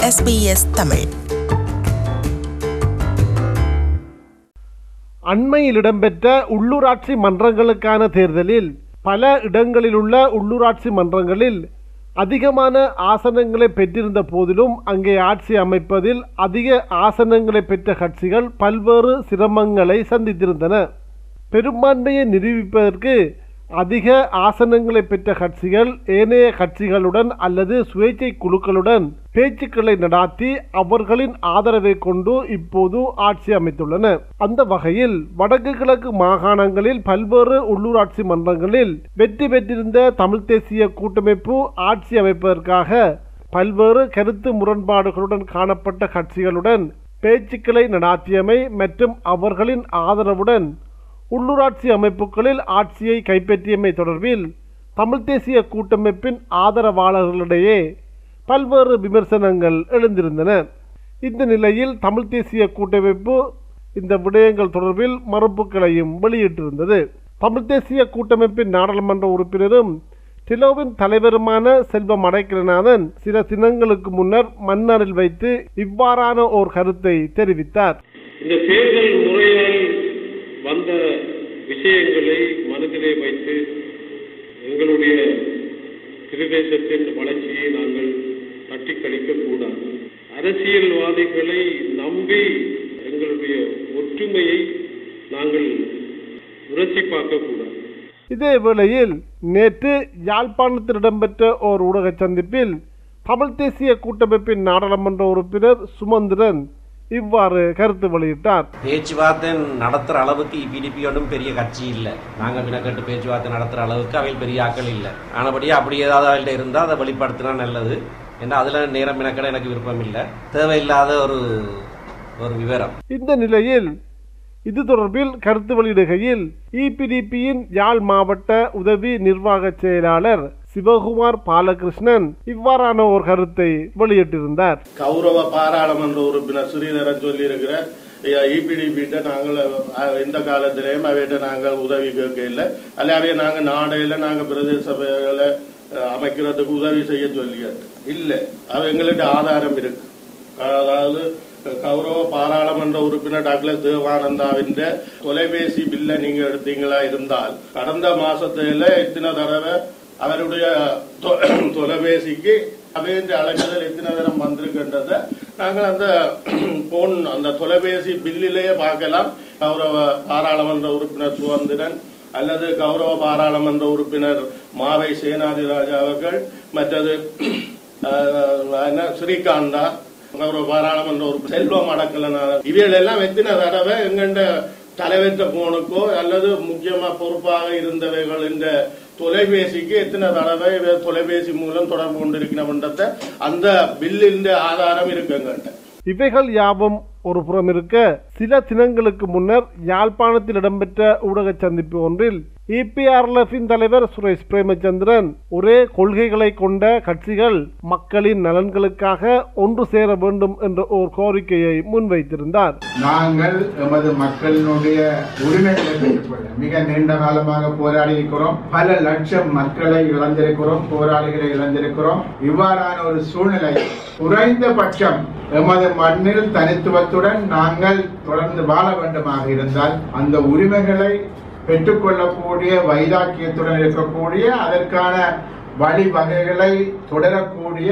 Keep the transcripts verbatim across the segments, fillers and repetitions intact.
S B S Tamil. அண்மையில் இடம்பெற்ற உள்ளூராட்சி மன்றங்களுக்கான தேர்தலில் பல இடங்களிலுள்ள உள்ளூராட்சி மன்றங்களில் அதிகமான ஆசனங்களை பெற்றிருந்த போதிலும் அங்கே ஆட்சி அமைப்பதில் அதிக ஆசனங்களை பெற்ற கட்சிகள் பல்வேறு சிரமங்களை சந்தித்திருந்தன. பெரும்பான்மையை நிரூபிப்பதற்கு அதிக ஆசனங்களை பெற்ற கட்சிகள் ஏனைய கட்சிகளுடன் அல்லது சுயேட்சை குழுக்களுடன் பேச்சுக்களை நடாத்தி அவர்களின் ஆதரவை கொண்டு இப்போது ஆட்சி அமைத்துள்ளன. அந்த வகையில் வடக்கு கிழக்கு மாகாணங்களில் பல்வேறு உள்ளூராட்சி மன்றங்களில் வெற்றி பெற்றிருந்த தமிழ் தேசிய கூட்டமைப்பு ஆட்சி அமைப்பதற்காக பல்வேறு கருத்து முரண்பாடுகளுடன் காணப்பட்ட கட்சிகளுடன் பேச்சுக்களை நடாத்தியமை மற்றும் அவர்களின் ஆதரவுடன் உள்ளூராட்சி அமைப்புகளில் ஆட்சியை கைப்பற்றியமை தொடர்பில் தமிழ் தேசிய கூட்டமைப்பின் ஆதரவாளர்களிடையே பல்வேறு விமர்சனங்கள் எழுந்திருந்தன. இந்த நிலையில் தமிழ் தேசிய கூட்டமைப்பு இந்த விடயங்கள் தொடர்பில் மறுப்புகளையும் வெளியிட்டிருந்தது. தமிழ் தேசிய கூட்டமைப்பின் நாடாளுமன்ற உறுப்பினரும் டிலோவின் தலைவருமான செல்வம் அடைக்கலநாதன் சில தினங்களுக்கு முன்னர் மன்னாரில் வைத்து இவ்வாறான ஓர் கருத்தை தெரிவித்தார். இந்த தேர்தல் முறையால் வந்த விஷயங்களை மனதிலே வைத்து எங்களுடைய பிரதேசத்தின் வளர்ச்சியை நாங்கள் தட்டி கழிக்க கூடாது. அரசியல்வாதிகளை நம்பி எங்களுடைய ஒற்றுமையை நாங்கள் உரசி பார்க்க கூடாது. இதே வேளையில் நேற்று யாழ்ப்பாணத்தில் இடம்பெற்ற ஓர் ஊடக சந்திப்பில் தமிழ் தேசிய கூட்டமைப்பின் நாடாளுமன்ற உறுப்பினர் சுமந்திரன் இவ்வாறு கருத்து வெளியிட்டார். பேச்சுவார்த்தை நடத்துற அளவுக்கு இபிடிபி ஒன்றும் பெரிய கட்சி இல்லை. நாங்கள் மினக்கட்டு பேச்சுவார்த்தை நடத்துற அளவுக்கு அவையில் பெரிய ஆக்கள் இல்லை. ஆனபடியே அப்படி ஏதாவது அவள்கிட்ட இருந்தால் அதை வெளிப்படுத்தினா நல்லது. ஏன்னா அதில் நேரம் மினக்கட எனக்கு விருப்பம் இல்லை. தேவையில்லாத ஒரு ஒரு விவரம். இந்த நிலையில் இது தொடர்பில் கருத்து வெளியிடுகையில் இபிடிபியின் யாழ் மாவட்ட உதவி நிர்வாக செயலாளர் சிவகுமார் பாலகிருஷ்ணன் இவ்வாறான ஒரு கருத்தை வெளியிட்டிருந்தார். கௌரவ பாராளுமன்ற உறுப்பினர் ஸ்ரீதரன் சொல்லி இருக்கிற இபிடிபிட்ட நாங்கள் எந்த காலத்திலேயும் அவையிட்ட நாங்கள் உதவி கேட்க இல்லை. அல்லாவே நாங்கள் நாடையில நாங்கள் பிரதேச சபைகளை அமைக்கிறதுக்கு உதவி செய்ய சொல்லிய இல்லை. அது எங்களுக்கு ஆதாரம் இருக்கு. அதாவது கௌரவ பாராளுமன்ற உறுப்பினர் டாக்டர் தேவானந்தாவின் தொலைபேசி பில்லை நீங்க எடுத்தீங்களா இருந்தால் கடந்த மாசத்துல எத்தனை தடவை அவருடைய தொலைபேசிக்கு அவையின் அழைப்புதல் எத்தனை தரம் வந்திருக்கின்றத நாங்கள் அந்த போன் அந்த தொலைபேசி பில்லிலேயே பார்க்கலாம். கௌரவ பாராளுமன்ற உறுப்பினர் சுமந்திரன் அல்லது கௌரவ பாராளுமன்ற உறுப்பினர் மாவை சேனாதிராஜா அவர்கள் மற்றது ஸ்ரீகாந்தா கௌரவ பாராளுமன்ற உறுப்பினர் செல்வம் அடக்கலனார் இவைகள் எல்லாம் எத்தனை தடவை எங்கண்ட தலைவற்ற போனுக்கோ அல்லது முக்கியமா பொறுப்பாக இருந்தவைகள் இந்த தொலைபேசிக்கு எத்தனை தடவை தொலைபேசி மூலம் தொடர்பு கொண்டிருக்கிறோம்ன்றத அந்த பில்லின் ஆதாரம் இருக்குங்க. இவைகள் யாவும் ஒரு புறம் இருக்க சில தினங்களுக்கு முன்னர் யாழ்ப்பாணத்தில் இடம்பெற்ற ஊடக சந்திப்பு ஒன்றில் இபிஆர்எல்எஃபின் தலைவர் சுரேஷ் பிரேமச்சந்திரன் ஒரே கொள்கைகளை கொண்ட கட்சிகள் மக்களின் நலன்களுக்காக ஒன்று சேர வேண்டும் என்ற ஒரு கோரிக்கையை முன்வைத்திருந்தார். நாங்கள் எமது மக்களினுடைய உரிமைகளை பெற்றுக்கொள்ள மிக நீண்ட காலமாக போராடி இருக்கிறோம். பல லட்சம் மக்களை இழந்திருக்கிறோம், போராளிகளை இழந்திருக்கிறோம். இவ்வாறான ஒரு சூழ்நிலை குறைந்தபட்சம் எமது மண்ணில் தனித்துவத்துடன் நாங்கள் தொடர்ந்து வாழ வேண்டுமாக இருந்தால் அந்த உரிமைகளை பெற்றுக்கொள்ளக்கூடிய வைராக்கியத்துடன் இருக்கக்கூடிய அதற்கான வழிவகைகளை தொடரக்கூடிய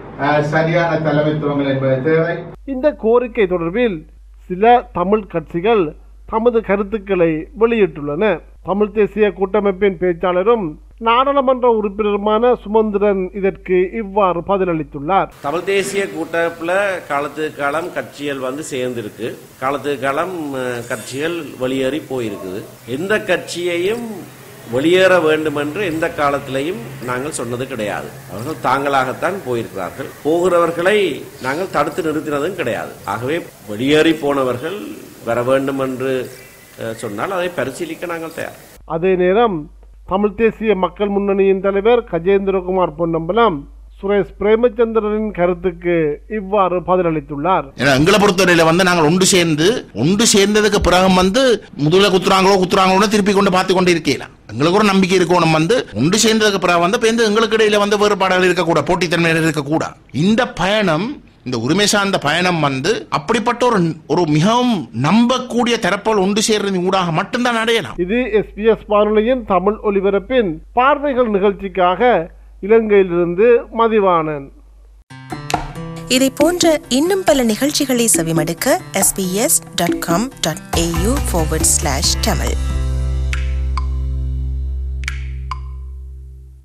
சரியான தலைமைத்துவங்கள் என்பது தேவை. இந்த கோரிக்கை தொடர்பில் சில தமிழ் கட்சிகள் தமது கருத்துக்களை வெளியிட்டுள்ளன. தமிழ் தேசிய கூட்டமைப்பின் பேச்சாளரும் நாடாளுமன்ற உறுப்பினருமான சுமந்திரன் இதற்கு இவ்வாறு பதிலளித்துள்ளார். தமிழ் தேசிய கூட்டமைப்புல காலத்துக்கு காலம் கட்சிகள் வந்து சேர்ந்திருக்கு. காலத்துக்கு காலம் கட்சிகள் வெளியேறி போயிருக்குது. எந்த கட்சியையும் வெளியேற வேண்டும் என்று எந்த காலத்திலையும் நாங்கள் சொன்னது கிடையாது. அவர்கள் தாங்களாகத்தான் போயிருக்கிறார்கள். போகிறவர்களை நாங்கள் தடுத்து நிறுத்தினதும் கிடையாது. ஆகவே வெளியேறி போனவர்கள் வர வேண்டும் என்று சொன்னால் அதை பரிசீலிக்க நாங்கள் தயார். அதே நேரம் தமிழ் தேசிய மக்கள் முன்னணியின் தலைவர் கஜேந்திரகுமார் பொன்னம்பலம் சுரேஷ் பிரேமச்சந்திரனின் கருத்துக்கு இவ்வாறு பதிலளித்துள்ளார். எங்களை பொறுத்தவரையில வந்து நாங்கள் ஒன்று சேர்ந்து ஒன்று சேர்ந்ததுக்கு பிறகு வந்து முதல்ல குத்துறாங்களோ குத்துறாங்களோ திருப்பி கொண்டு பார்த்து கொண்டு இருக்கலாம். எங்களுக்கு ஒரு நம்பிக்கை இருக்கணும். வந்து ஒன்று சேர்ந்ததுக்கு பிறகு வந்து எங்களுக்கு இடையில வந்து வேறுபாடுகள் இருக்கக்கூடாது, போட்டித்தன்மைகள் இருக்கக்கூடாது. இந்த பயணம் இந்த உரிமை சார்ந்த பயணம் வந்து அப்படிப்பட்ட ஒரு ஒரு மிகவும் நம்பக்கூடிய தரப்பால் ஒன்று சேர்றது ஊடாக மட்டும்தான் அடையலாம். இது எஸ்பிஎஸ் வானொலியின் தமிழ் ஒலிபரப்பின் பார்வைகள் நிகழ்ச்சிக்காக இலங்கையிலிருந்து மதிவாணன். இதை போன்ற இன்னும் பல நிகழ்ச்சிகளை செவிமடுக்க S B S dot com dot A U forward slash Tamil